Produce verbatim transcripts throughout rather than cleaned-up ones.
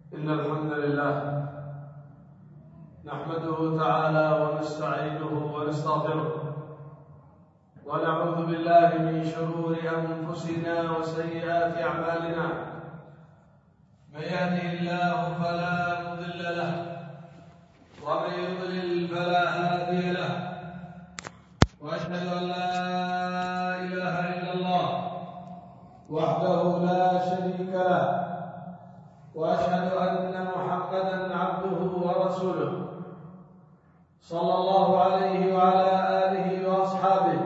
إن الحمد لله نحمده تعالى ونستعينه ونستغفره ونعوذ بالله من شرور أنفسنا وسيئات أعمالنا. من يهده الله فلا مضل له ومن يضلل فلا هادي له، وأشهد أن لا إله إلا الله وحده لا شريك له، وأشهد أن محمدًا عبده ورسوله صلى الله عليه وعلى آله وأصحابه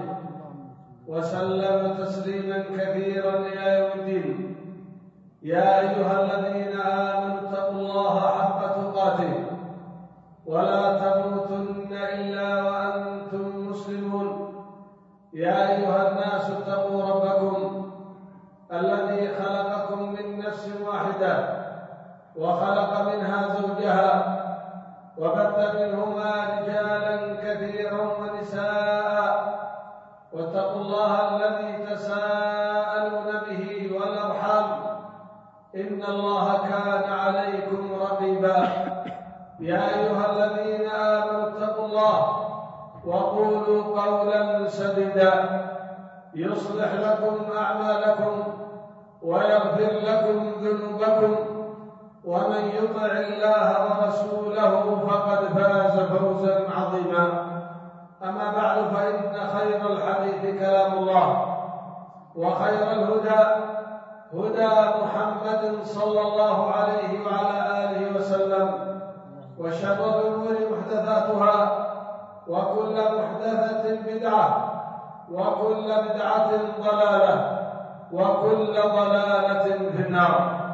وسلم تسليمًا كثيرًا إلى يوم الدين. يا أيها الذين آمنوا اتقوا الله حق تقاته ولا تموتن إلا وأنتم مسلمون. يا أيها الناس اتقوا ربكم الذي خلقكم من نفس واحدة وخلق منها زوجها وبث منهما رجالا كثيرا ونساء، واتقوا الله الذي تساءلون به والأرحام إن الله كان عليكم رقيبا. يا أيها الذين آمنوا اتقوا الله وقولوا قولا سديدا يصلح لكم أعمالكم ويغفر لكم ذنوبكم، ومن يطع الله ورسوله فقد فاز فوزا عظيما. أما بعد، فإن خير الحديث كلام الله، وخير الهدى هدى محمد صلى الله عليه وعلى آله وسلم، وشر الأمور محدثاتها، وكل محدثة بدعة، وكل بدعة ضلالة، وكل ضلالة في النار.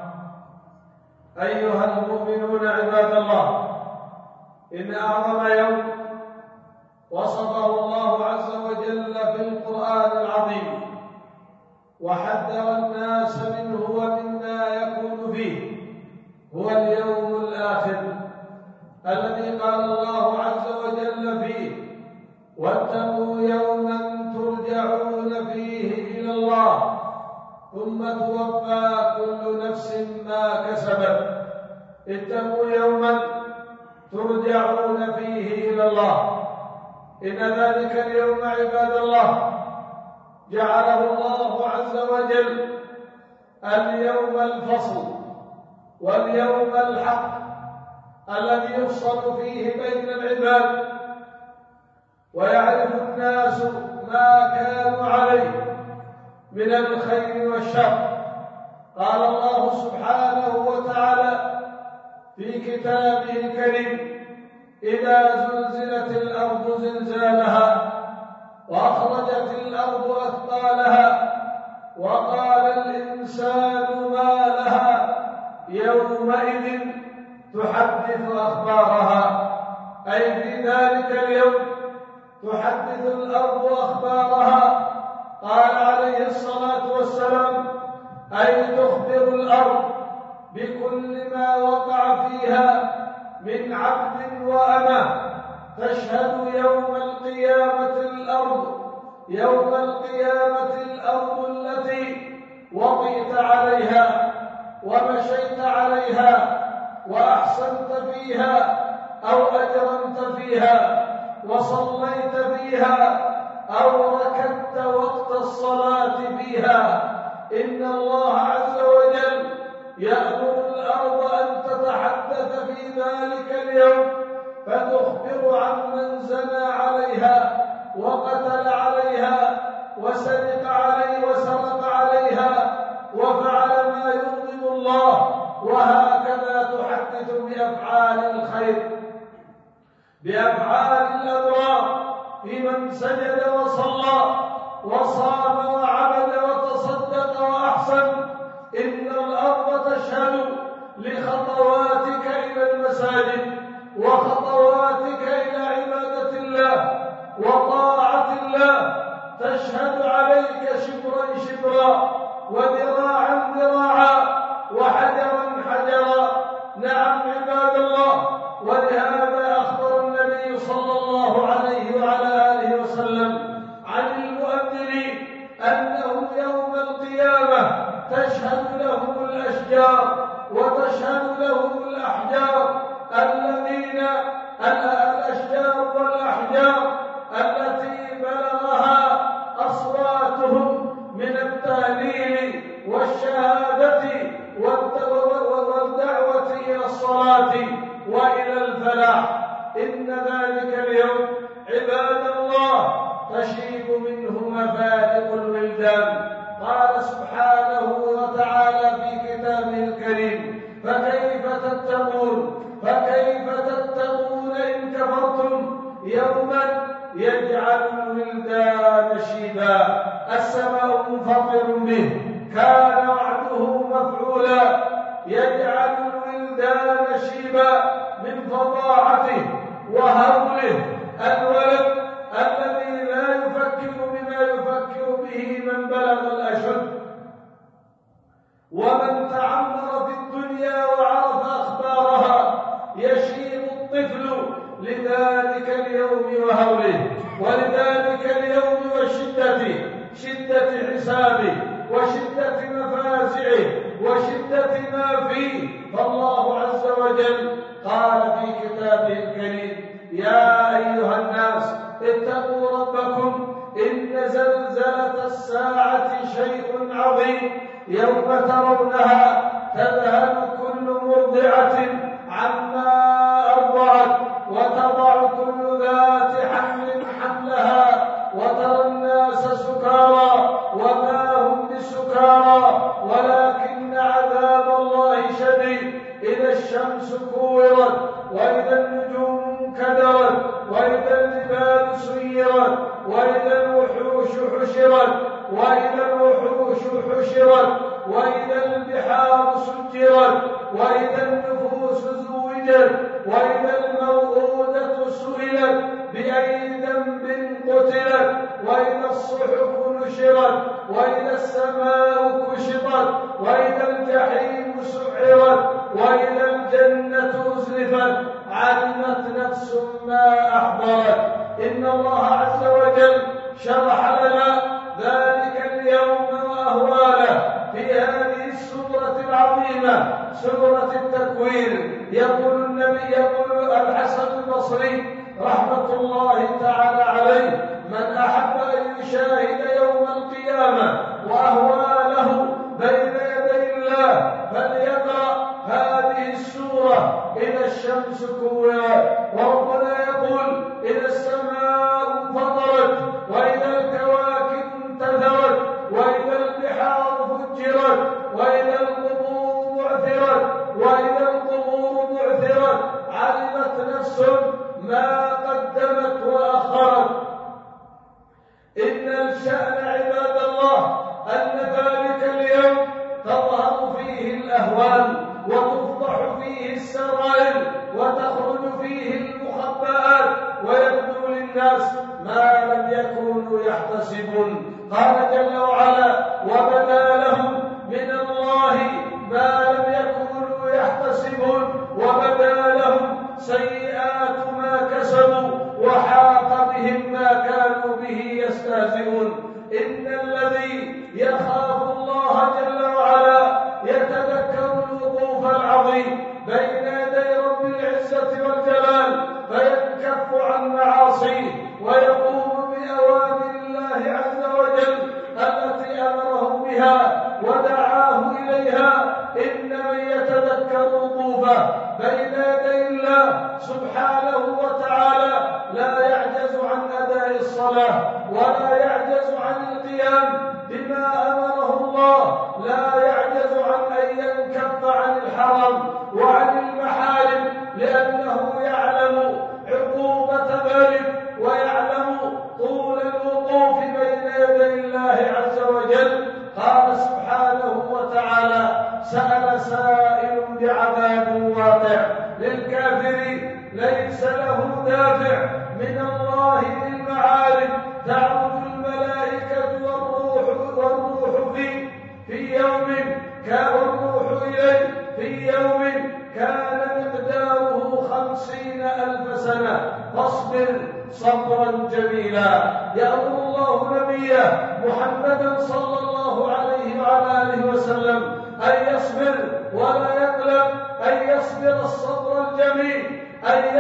أيها المؤمنون عباد الله، إن أعظم يوم وصفه الله عز وجل في القرآن العظيم وحذر الناس منه ومما يكون فيه هو اليوم الآخر، الذي قال الله عز وجل فيه: واتقوا يوما ترجعون فيه إلى الله ثم توفى كل نفس ما كسبت. اتقوا يوما ترجعون فيه إلى الله. إن ذلك اليوم عباد الله جعله الله عز وجل اليوم الفصل واليوم الحق الذي يفصل فيه بين العباد ويعرف الناس ما كانوا عليه من الخير والشر. قال الله سبحانه وتعالى في كتابه الكريم: إذا زلزلت الأرض زلزالها وأخرجت الأرض أثقالها وقال الإنسان ما لها يومئذ تحدث أخبارها. أي في ذلك اليوم تحدث الأرض أخبارها. قال عليه الصلاة والسلام: أي تخبر الأرض بكل ما وقع فيها من عبد وأمة. تشهد يوم القيامة الأرض يوم القيامة الأرض التي وطئت عليها ومشيت عليها وأحسنت فيها أو أجرمت فيها وصليت فيها أو ركدت وقت الصلاة فيها. إن الله عز وجل يأمر الأرض أن تتحدث في ذلك اليوم فتخبر عن من زنى عليها وقتل عليها وسرق عليه وسرق عليها وفعل ما يغضب الله، وهكذا تحدث بأفعال الخير، بأفعال الأبرار، في من سجد وصلى وصام وعبد وتصدق وأحسن. إن الأرض تشهد لخطواتك إلى المساجد وخطواتك إلى عبادة الله وطاعة الله، تشهد عليك شبرا شبرا وذراعا ذراعا وحجرا حجرا. نعم عباد الله، ولهذا أخبر النبي صلى الله عليه وعلى آله وسلم عن المؤذنين أنهم يوم القيامة تشهد لهم الأشجار الأشجار وتشهد لهم الأحجار الذين الأشجار والأحجار التي بلغها أصواتهم من التهليل والشهادة والدعوة إلى الصلاة وإلى الفلاح. إن ذلك اليوم عباد الله تشيب منه مفارق الولدان. قال سبحانه وتعالى في كتابه الكريم: فكيف تتقون فكيف تتقون إن كفرتم يوما يجعل الولدان شيبا. السماء منفطر به كان وعده مفعولا. يجعل الولدان شيبا من فظاعته وهوله. الولد الذي لا يفكر بما يفكر به من بلغ الأشد ومن تعمر في الدنيا وعرف أخبارها. يشيب الطفل لذلك اليوم وهوله، ولذلك اليوم وشدته، شدة حسابه وشدة مفازعه وشدة ما فيه. فالله عز وجل قال في كتابه الكريم: يا أيها الناس اتقوا ربكم إن زلزلة الساعة شيء عظيم. يوم ترونها تذهل كل مرضعة عما أرضعت وتضع كل ذات حمل حملها وترى الناس سكارى وما هم بسكارى ولكن عذاب الله شديد. إذا الشمس كورت وإذا النجوم انكدرت وإذا الجبال سيرت وإذا الوحوش حشرت وإذا الوحوش حشرت وإذا البحار سجرت وإذا النفوس زوجت وإذا الموءودة سئلت بأي ذنب قتلت وإذا الصحف نشرت وإذا السماء كشطت وإذا الجحيم سعرت وإذا الجنة أزلفت علمت نفس ما أحضرت. إن الله عز وجل شرح لنا ذلك اليوم وأهواله في هذه السورة العظيمة، سورة التكوير. يقول النبي يقول الحسن البصري رحمة الله تعالى عليه: من أحب أن يشاهد يوم القيامة وأهواله بين يدي الله فليقرأ هذه السورة: إذا الشمس كورت. وربنا يقول: إذا السماء انفطرت وإذا الكواكب انتثرت وإذا البحار فجرت وإذا القبور بعثرت وإذا القبور بعثرت علمت نفس ما قدمت وأخرت. إن الشأن عباد الله أن ذلك اليوم تظهر فيه الأهوال وتفضح فيه السرائر وتخرج فيه المخبآت ويبدو للناس ما لم يكونوا يحتسبون. قال جل وعلا: وبدا لهم من الله ما لم يكونوا يحتسبون وبدا لهم سيئات ما كسبوا وحاق بهم ما كانوا به يستهزئون. إن الذي يخاف الله جل وعلا يتذكر الوقوف العظيم بين يدي رب العزة والجلال فينكف عن معاصيه ويقوم بأوامر الله عز وجل التي أمره بها ودعاه إليها. إن من يتذكر وقوفه بين يدي الله سبحانه وتعالى لا يعجز عن أداء الصلاة ولا يعجز عن القيام بما أمره الله، لا يعجز عن أن ينكف عن الحرام وعن المحارم، لأنه يعلم عقوبة ذلك ويعلم طول الوقوف بين يدي الله عز وجل. قال سبحانه وتعالى: سأل سائل بعذاب واقع للكافر ليس له دافع من الله ذي المعارف. تعرج الملائكة والروح والروح في في يوم كان الروح إليه في يوم كان مقداره خمسين ألف سنة فاصبر صبرا جميلا. يأمر الله نبيه محمدا صلى الله عليه وعلى آله وسلم أن يصبر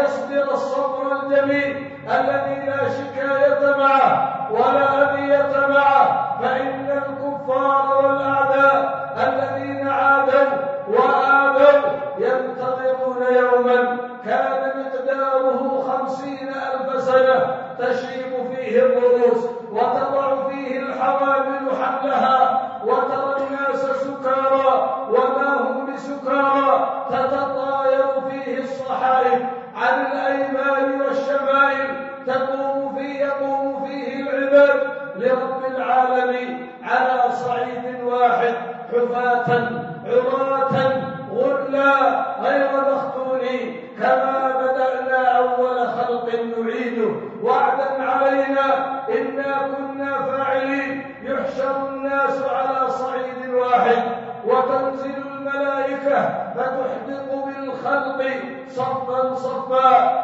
ويصبر الصبر الجميل الذي لا شكاية معه ولا أذية معه، فإن الكفار والأعداء الذين عادوا وآذوا ينتظرون يوما كان مقداره خمسين ألف سنة تشيب فيه الرؤوس وتضع فيه الحوامل حملها، وترى الناس سكارى وما هم بسكارى، تتطاير فيه الصحائف عن الأيمان والشمائل، تقوم فيه يقوم فيه العباد لرب العالمين على صعيد واحد حفاة عراة غرلا غير مختونين، كما بدأنا أول خلق نعيده وعدا علينا إنا كنا فاعلين. يحشر الناس على صعيد واحد وتنزل الملائكة فتحدق بالخلق صفا صفا،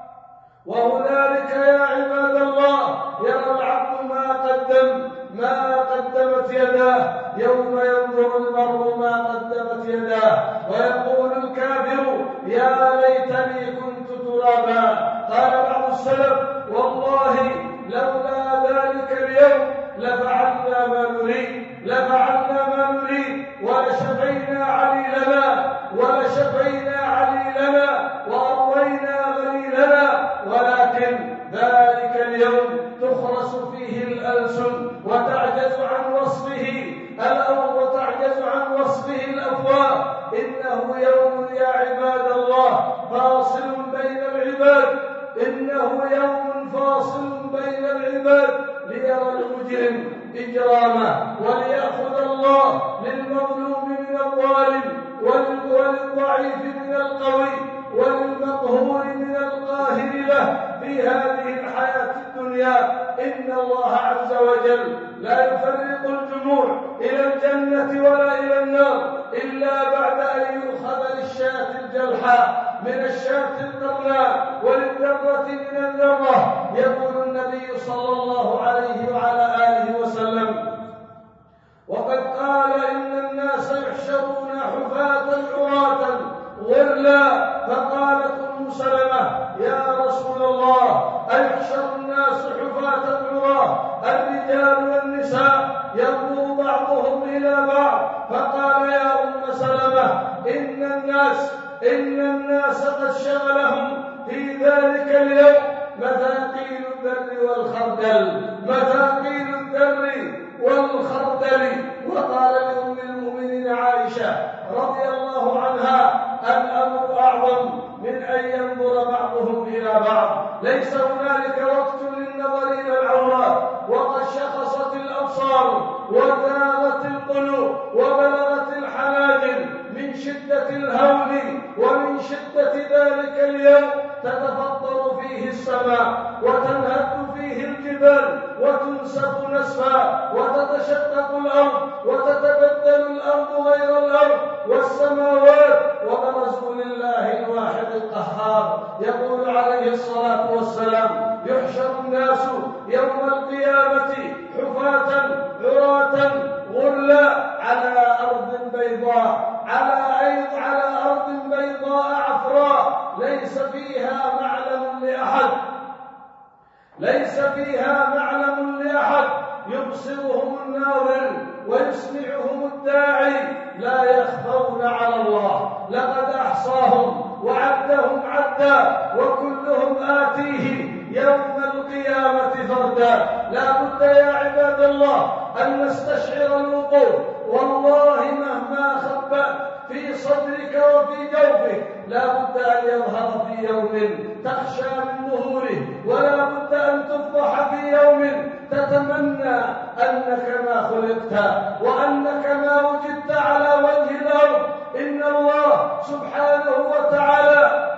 وهنالك يا عباد الله يرى العبد ما قدم ما قدمت يداه، يوم ينظر المرء ما قدمت يداه ويقول الكافر يا ليتني كنت ترابا. قال بعض السلف والله لولا ذلك اليوم لفعلنا ما نريد لفعلنا ما نريد ولشفينا عليلنا ولشفينا عليلنا وأروينا غليلنا، ولكن ذلك اليوم تخرس فيه الألسن وتعجز عن وصفه الأرض وتعجز عن وصفه الأفواه. إنه يوم يا عباد الله فاصل بين العباد إنه يوم فاصل بين العباد ليرى المجرم إجرامه وليأخذ الله للمظلوم من الظالم وللضعيف من القوي وللمقهور من القاهر له في هذه الحياة الدنيا. إن الله عز وجل لا يفرق الجموع إلى الجنة ولا إلى النار إلا بعد أن يؤخذ للشاة الجلحاء من الشاة القرناء وللذرة من الذرة. يقول النبي صلى الله عليه وعلى آله وسلم وقد قال إن الناس يحشرون حفاة عراة غرلا، فقالت أم سلمة يا رسول الله أيحشر الناس حفاة عراة الرجال والنساء ينظر بعضهم إلى بعض؟ فقال يا أم سلمة إن الناس إن الناس قد شغلهم في ذلك اليوم مثاقيل الذر والخردل مثاقيل الذر والخردل. وقال لأم المؤمنين عائشة رضي الله عنها الأمر أعظم من أن ينظر بعضهم إلى بعض، ليس هنالك وقت للنظر إلى العورات، وقد شخصت الأبصار وذاغت القلوب وبلغت الحناجر من شدة الهول ومن شدة ذلك اليوم. تتفطر فيه السماء وتنهد فيه الجبال وتنسف نسفا وتتشقق الأرض وتتبدل الأرض غير الأرض والسماوات وبرزوا لله الواحد القهار. يقول عليه الصلاة والسلام يحشر الناس يوم القيامة حفاة عراة غرلا على أرض بيضاء على أيض على أرض بيضاء عفراء ليس فيها معلم لأحد ليس فيها معلم لأحد يبصرهم الناظر ويسمعهم الداعي لا يخفون على الله. لقد أحصاهم وعدهم عدا وكلهم آتيه يوم القيامة فردا. لا بد يا عباد الله أن نستشعر الوقوف، والله مهما خبأ في صدرك وفي جوفك لا بد أن يظهر في يوم تخشى من ظهوره، ولا بد أن تفضح في يوم تتمنى أنك ما خلقت وأنك ما وجدت على وجه الأرض. إن الله سبحانه وتعالى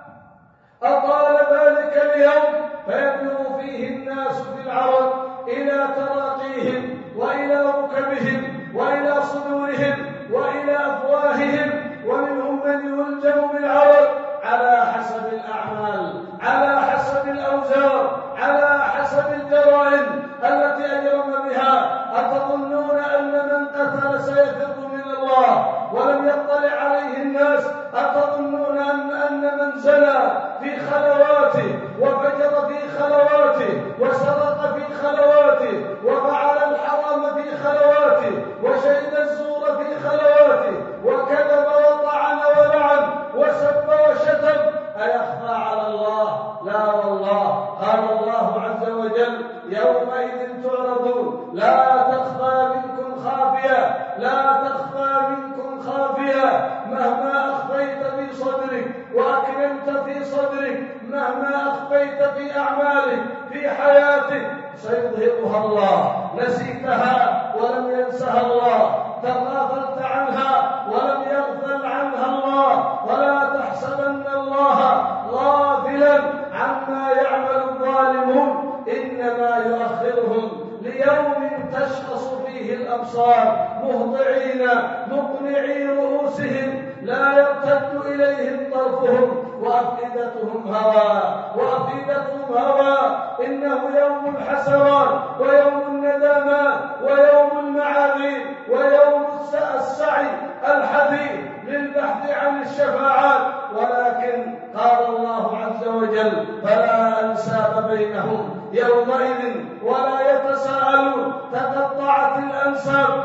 أطال ذلك اليوم فيبلغ فيه الناس في العرض إلى تراقيهم وإلى ركبهم وإلى صدورهم وإلى أفواههم، ومنهم من يلجم بالعرض على حسب الأعمال على حسب الأوزار على حسب الجرائم التي أجرم بها. أتظنون أن من قتل سيفر من الله ولم يطلع عليه الناس؟ أتظنون أن, أن من زنى في خلواته، وفجر في خلواته، وسرق في خلواته، وفعل الحرام في خلواته، وشهد الزور في خلواته، وكذب وطعن ولعن وسب وشتم، أيخفى على الله؟ لا والله. قال الله عز وجل: يومئذ تعرضون لا تخفى منكم خافية، لا تخفى منكم خافية، مهما أخفيت في صدرك وأكننت في صدرك، مهما أخفيت في أعمالك في حياتك، سيظهرها الله. نسيتها ولم ينسها الله، تغافلت عنها ولم يغفل عنها الله. ولا تحسبن الله غافلا عما يعمل الظالمون، إنما يؤخرهم ليوم تشخص فيه الأبصار، مهطعين مقنعي رؤوسهم لا يرتد إليهم طرفهم، وأفئدتهم هواء وأفئدتهم هواء. إنه يوم الحسرات ويوم الندامات ويوم المعاذير ويوم السعي الحثيث للبحث عن الشفاعات. ولكن قال الله عز وجل: فلا أنساب بينهم يومئذ ولا يتساءلون. تقطعت الأنساب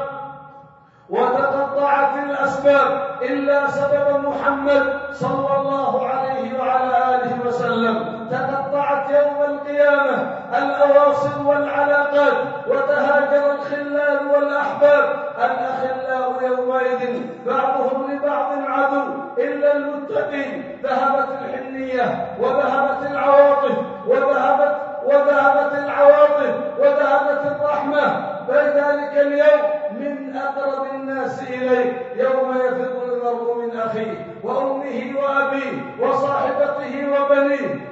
وتقطعت الأسباب إلا سبب محمد صلى الله عليه وعلى آله وسلم. تقطعت يوم القيامة الأواصر والعلاقات، وتهاجر الخلال والأحباب. الأخلاء يومئذ بعضهم لبعض عدو إلا المتقين. ذهبت الحنية وذهبت العواطف وذهبت وذهبت العواطف وذهبت الرحمة. فذلك اليوم من أقرب الناس إليه، يوم يفر المرء من أخيه وأمه وأبيه وصاحبته وبنيه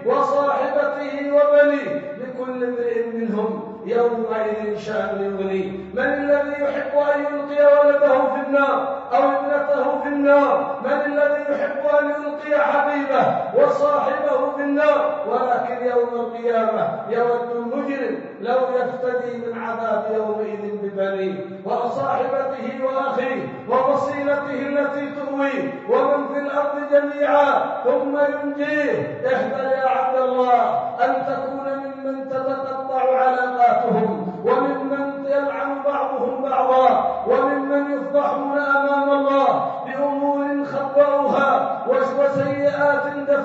وصاحبته وبنيه، لكل امرئ منهم يومئذ شأن يغنيه. من الذي يحب أن يلقي ولده في النار أو ابنته في النار؟ من الذي يحب أن يلقي حبيبه وصاحبه في النار؟ ولكن يوم القيامة يود المجرم لو يفتدي من عذاب يومئذ ببنيه وصاحبته وأخيه وفصيلته التي تؤويه ومن في الأرض جميعا ثم ينجيه. احذر يا عبد الله أن تكون ممن تتقطع علاقاتهم، وممن يلعن بعضهم بعضا، وممن يفضحون أمام الله بأمور خبأوها وسيئات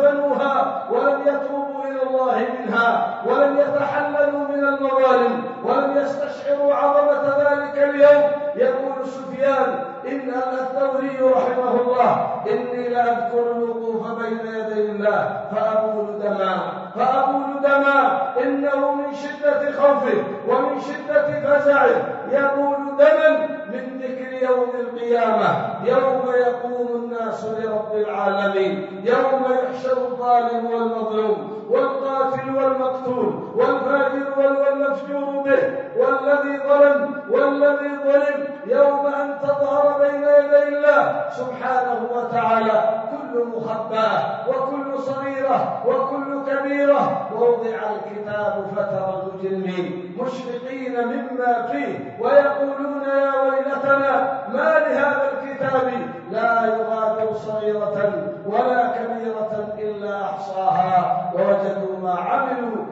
دفنوها ولم يتوبوا إلى الله منها، ولم يتحللوا من المظالم، ولم يستشعروا عظمة ذلك اليوم. يقول سفيان إن الثوري رحمه الله: إني لأذكر الوقوف بين يدي الله فأبول دما فأبول دما إنه من شدة خوفه ومن شدة فزعه يبول دما من ذكر يوم القيامة، يوم يقوم الناس لرب العالمين، يوم يحشر الظالم والمظلوم والقاتل والمقتول والفاجر والمفجور به والذي ظلم والذي ظلم، يوم أن تظهر بين يدي الله سبحانه وتعالى كل مخبأة وكل صغيرة وكل كبيرة. ووضع الكتاب فترى المجرمين مشفقين مما فيه ويقولون يا ويلتنا ما لهذا الكتاب لا يغادر صغيرة ولا كبيرة إلا أحصاها ووجدوا ما عملوا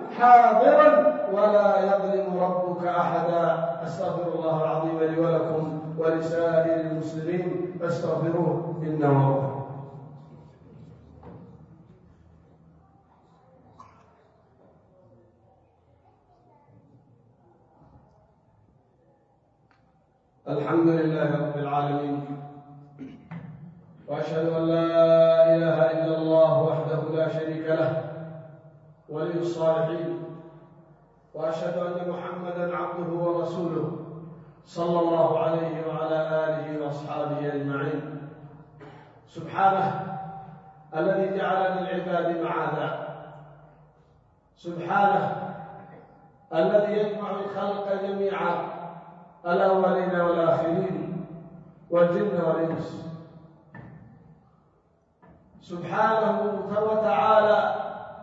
حاضرا ولا يظلم ربك أحدا. أستغفر الله العظيم لي ولكم ولسائر المسلمين فاستغفروه إنه هو. الحمد لله رب العالمين، وأشهد أن لا إله إلا الله وحده لا شريك له ولي الصالحين، وأشهد أن محمدًا عبده ورسوله صلى الله عليه وعلى آله وأصحابه أجمعين. سبحانه الذي جعل للعباد معادا، سبحانه الذي يجمع الخلق جميعا الأولين والآخرين والجن والإنس، سبحانه وتعالى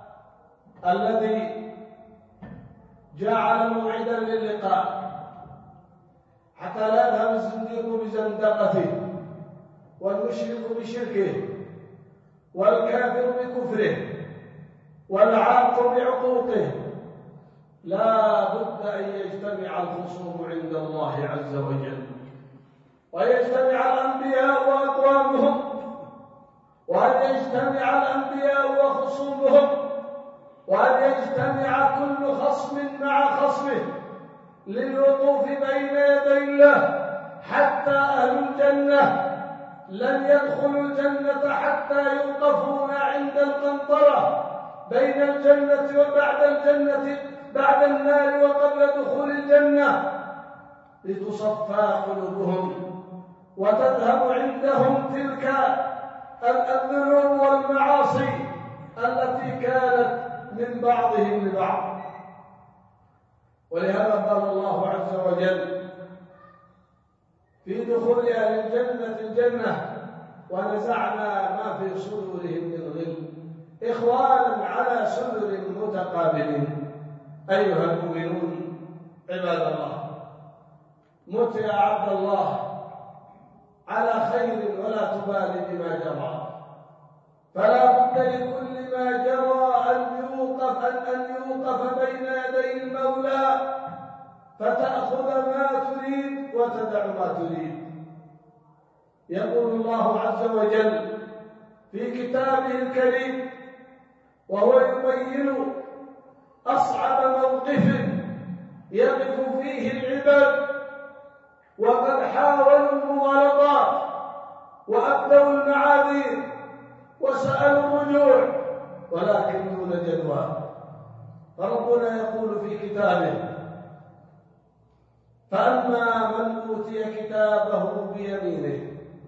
الذي جعل موعدا للقاء حتى لا يذهب الزنديق بزندقته والمشرك بشركه والكافر بكفره والعاق بعقوقه لا بد أن يجتمع الخصوم عند الله عز وجل، ويجتمع الأنبياء وأقوامهم، وأن يجتمع الأنبياء وخصومهم، وأن يجتمع كل خصم مع خصمه للوقوف بين يدي الله، حتى أهل الجنة لن يدخلوا الجنة حتى يوقفون عند القنطرة بين الجنة وبعد الجنة، بعد النار وقبل دخول الجنة، لتصفى قلوبهم وتذهب عندهم تلك الذنوب والمعاصي التي كانت من بعضهم لبعض. ولهذا قال الله عز وجل في دخول أهل الجنة الجنة: ونزعنا ما في صدورهم من غل إخوانا على سرر متقابلين. أيها المؤمنون عباد الله، مت يا عبد الله على خير ولا تبالي بما جرى، فلا بد لكل ما جرى أن يوقف أن يوقف بين يدي المولى فتأخذ ما تريد وتدع ما تريد. يقول الله عز وجل في كتابه الكريم وهو يبين أصعب موقف يقف فيه العباد وقد حاولوا المغالطات وأبدوا المعاذير وسألوا الرجوع ولكن دون جدوى. فربنا يقول في كتابه: فأما من أوتي كتابه بيمينه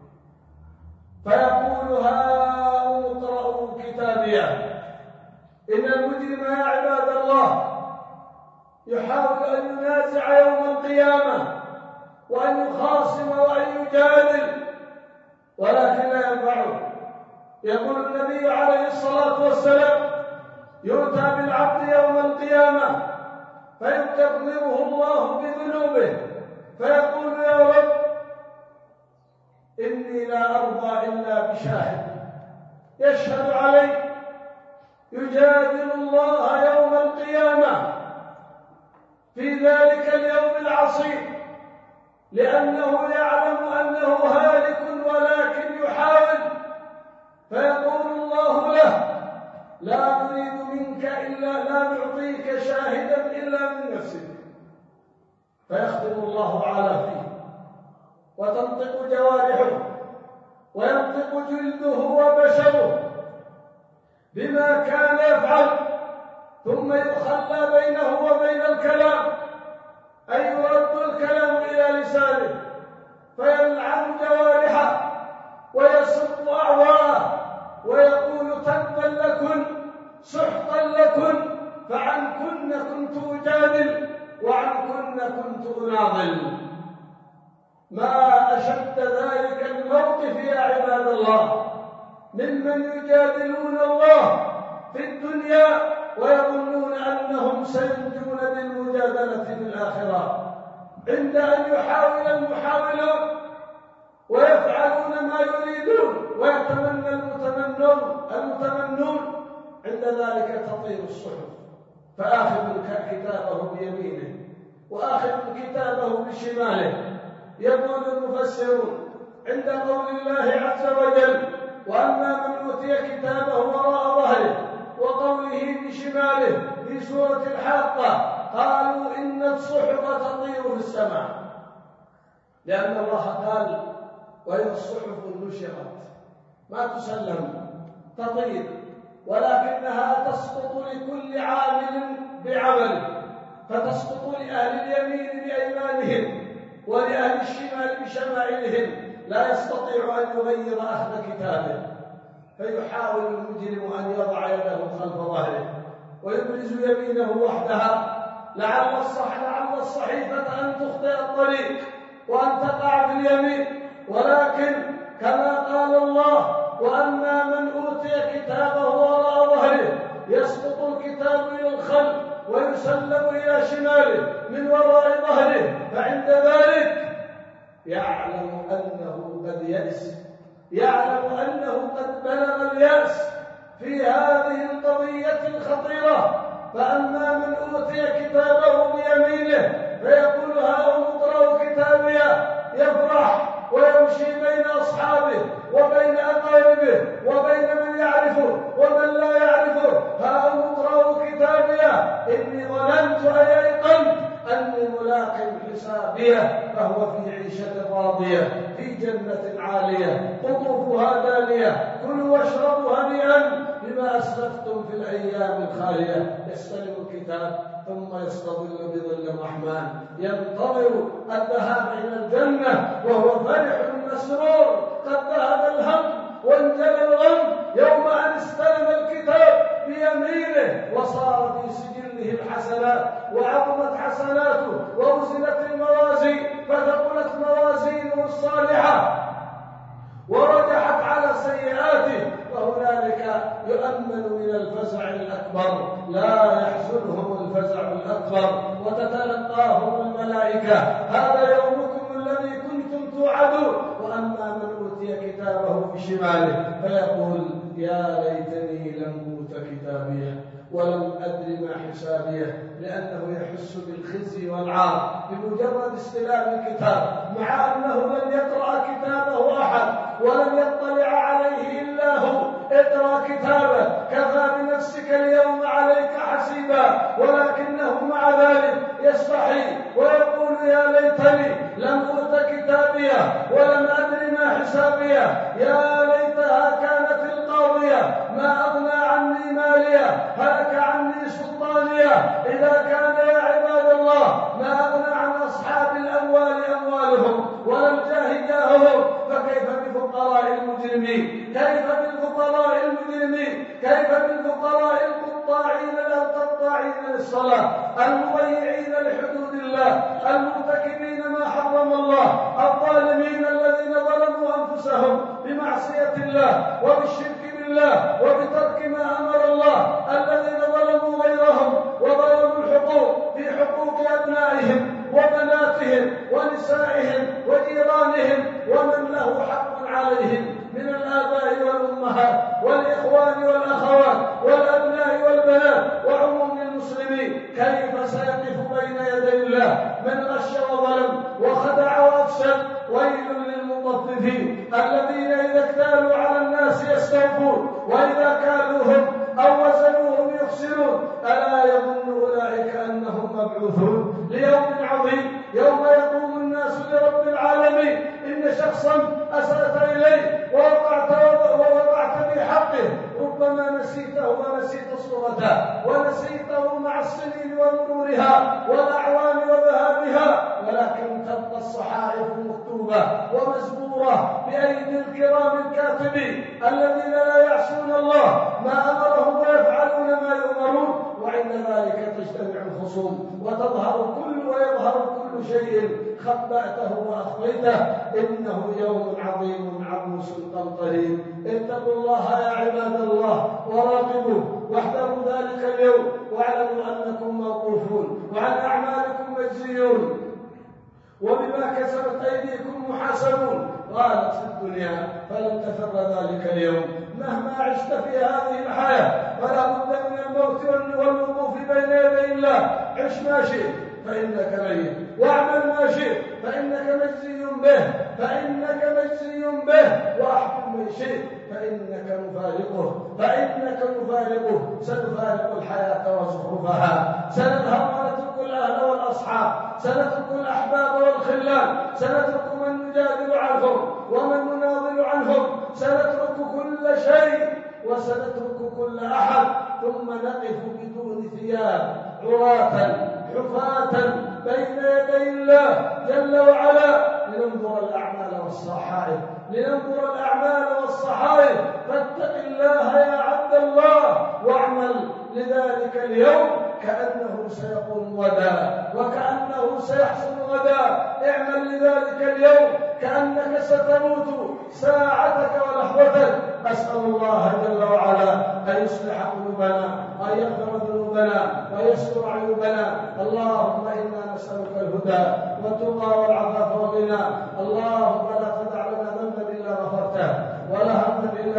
فيقول هاؤم اقرءوا كتابيه. إن المجرم يا عباد الله يحاول أن ينازع يوم القيامة وأن يخاصم وأن يجادل ولكن لا ينفعه. يقول النبي عليه الصلاة والسلام: يؤتى بالعبد يوم القيامة فيكذبه الله بذنوبه فيقول: يا رب إني لا أرضى إلا بشاهد يشهد علي. يجادل الله يوم القيامة في ذلك اليوم العصيب لأنه يعلم أنه هالك ولكن يحاول، فيقول الله له: لا نريد منك إلا لا نعطيك شاهدا إلا من نفسك. فيختم الله على فيه وتنطق جوارحه وينطق جلده وبشره بما كان يفعل، ثم يخلى بينه وبين الكلام، أي يرد الكلام إلى لسانه فيلعن جوارحه ويسب أعواه ويقول: تبا لكن، سحقا لكن، فعنكن كنت أجادل وعنكن كنت أناضل. ما أشد ذلك الموقف يا عباد الله ممن يجادلون الله في الدنيا ويظنون أنهم سينجون بالمجادلة في الآخرة، عند أن يحاول المحاولون ويفعلون ما يريدون ويتمنى المتمنون المتمنون عند ذلك تطير الصحف، فآخذ كتابه بيمينه وآخذ كتابه بشماله. يقول المفسرون عند قول الله عز وجل: وأما من أوتي كتابه وراء ظهره، وقوله بشماله في سورة الحاقة، قالوا إن الصحف تطير في السماء، لأن الله قال: وإذا الصحف نشرت، ما تسلم، تطير، ولكنها تسقط لكل عامل بعمله، فتسقط لأهل اليمين بأيمانهم ولأهل الشمال بشمائلهم، لا يستطيع أن يغير أخذ كتابه، فيحاول المجرم أن يضع يده خلف ظهره ويبرز يمينه وحدها لعل الصح لعل الصحيفة أن تخطئ الطريق وأن تقع في اليمين، ولكن كما قال الله: وأما من أوتي كتابه وراء ظهره، يسقط الكتاب إلى الخلف ويسلم إلى شماله من وراء ظهره، فعند ذلك يعلم أنه قد يأس، يعلم أنه قد بلغ اليأس، في هذه القضية الخطيرة. فأما من أوتي كتابه بيمينه فيقول هاؤم اقرءوا كتابيه، يفرح ويمشي بين أصحابه وبين أقاربه وبين من يعرفه ومن لا يعرفه، هاؤم اقرءوا كتابيه إني ظننت أي أيقنت أني ملاق حسابيه فهو في عيشة راضية في جنة عالية قطوفها دانية كلوا واشربوا هنيئا بما أسلفتم في الأيام الخالية. يستلم الكتاب ثم يستظل بظل الرحمن ينتظر الذهاب إلى الجنة وهو فرح مسرور قد ذهب الهم وانجلى الغم يوم أن استلم الكتاب بيمينه وصار في سجله الحسنات وعظمت حسناته ووزنت الموازين فثقلت موازينه الصالحة ورجحت على سيئاته، وهنالك يؤمن من الفزع الأكبر لا يحزنهم الفزع الأكبر وتتلقاهم الملائكة هذا يومكم الذي كنتم توعدون. وأما من أوتي كتابه بشماله فيقول يا ليتني لم أوت كتابيه ولم أدر ما حسابيه، لأنه يحس بالخزي والعار بمجرد استلام الكتاب مع أنه لم يقرأ كتابه أحد ولم يطلع عليه إلا هو. اقرأ كتابه كفى بنفسك اليوم عليك حسيبا، ولكنه مع ذلك يستحي ويقول يا ليتني لم أوت كتابيه ولم أدر ما حسابيه، يا ليتها كانت القاضية ما أغنى عني ماليه هلك عني سلطانيه. إذا كان يا عباد الله ما أغنى عن أصحاب الأموال أموالهم ولا الجاه جاههم، فكيف بفقراء المجرمين؟ كيف بالفقراء المجرمين؟ كيف بالفقراء القطاعين القطاعين للصلاة المضيعين لحدود الله المرتكبين ما حرم الله الظالمين الذين ظلموا أنفسهم بمعصية الله وبالشرك بالله وبترك ما أمر الله، الذين ظلموا غيرهم وظلموا الحقوق في حقوق أبنائهم وبناتهم ونسائهم وجيرانهم ومن له حق عليهم من الآباء والأمهات والإخوان والأخوات والأبناء والبنات وعموم المسلمين. كيف سيقف بين يدي الله من غش وظلم وخدع وأفسد؟ ويل للمطففين الذين إذا اكتالوا على الناس يستوفون وإذا كالوهم أو وزنوهم يخسرون. ألا يظن أولئك أنهم مبعوثون ليوم عظيم يوم يقوم الناس لرب العالمين؟ إن شخصا أسأت إليه ووقعت, ووقعت بحقه ربما نسيته ونسيت صورته ونسيته مع السنين ومرورها والأعوام وذهابها، ولكن تبقى الصحائف مكتوبة ومزبورة بأيدي الكرام الكاتبين الذين لا يعصون الله ما أمرهم ويفعلون ما يؤمرون. وعند ذلك تجتمع الخصوم وتظهر كل ويظهر كل شيء خبأته وأخفيته. إنه يوم عظيم عبوس قمطرير. اتقوا الله يا عباد الله وراقبوه واحذروا ذلك اليوم واعلموا أنكم موقوفون وعن أعمالكم مجزيون وبما كسبت أيديكم محاسبون. قالت في الدنيا فلن تفر ذلك اليوم مهما عشت في هذه الحياة فلا بد من الموت والوقوف بين يدي الله. عش ما شئت فإنك ميت واعمل ما شئت فإنك مجزي به فإنك مجزي به واحكم من شئت فإنك مفارقه فإنك مفارقه. سنفارق الحياة وزخرفها، سنذهب ونترك الأهل والأصحاب، سنترك الأحباب والخلان، سنترك من نجادل عنهم ومن نناضل عنهم، سنترك كل شيء وسنترك كل أحد، ثم نقف بدون ثياب عراة حفاة بين يدي الله جل وعلا لننظر الأعمال والصحائف لننظر الأعمال والصحائف. فاتق الله يا عبد الله واعمل لذلك اليوم كأنه سيقوم غدا وكأنه سيحصل غدا. اعمل لذلك اليوم كأنك ستموت ساعتك ولحظتك. أسأل الله جل وعلا أن يصلح قلوبنا وأن يغفر ذنوبنا ويستر عيوبنا. اللهم إنا نسألك الهدى والتقى والعفاف والغنى. اللهم لا تدع لنا ذنبا إلا غفرته ولا هما إلا فرجته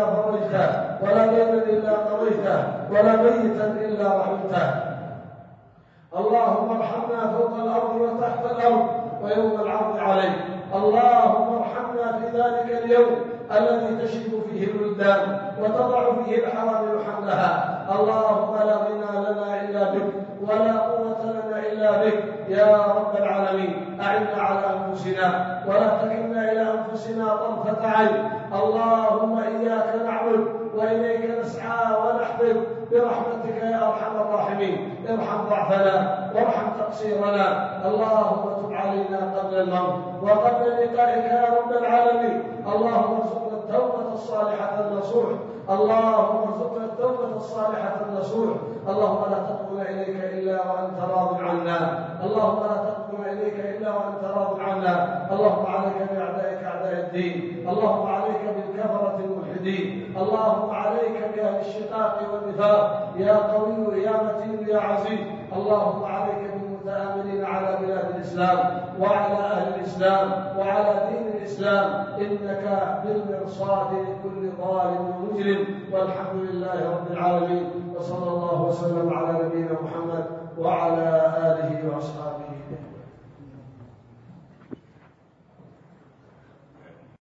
قضيته، ولا دينا إلا قضيته، ولا ميتا إلا رحمته. اللهم ارحمنا فوق الأرض وتحت الأرض ويوم العرض عليه. اللهم ارحمنا في ذلك اليوم الذي تشب فيه الولدان وتضع فيه الحوامل حملها. اللهم لا غنى لنا إلا بك، ولا قوة لنا إلا بك يا رب العالمين. أعنا على أنفسنا ولا تكلنا إلى أنفسنا طرفة عين. اللهم إياك نعبد وإليك نسعى ونحفظ برحمتك يا أرحم الراحمين. ارحم ضعفنا وارحم تقصيرنا. اللهم تب علينا قبل الموت وقبل لقائك يا رب العالمين. اللهم ارزقنا التوبة الصالحة النصوح. اللهم ارزقنا التوبة الصالحة النصوح. اللهم لا تقبل إليك إلا وأنت راض عنا. اللهم لا تقبل إليك إلا وأنت راض عنا. اللهم عليك بأعدائك أعداء الدين. اللهم عليك بالكفرة الملحدين. اللهم عليك بأهل الشقاق والنفاق يا قوي يا متين يا عزيز. اللهم عليك بالمتآمرين على بلاد الإسلام وعلى أهل الإسلام وعلى دين الإسلام. إنك بالمرصاد لكل ظالم ومجرم. والحمد لله رب العالمين، وصلى الله وسلم على نبينا محمد وعلى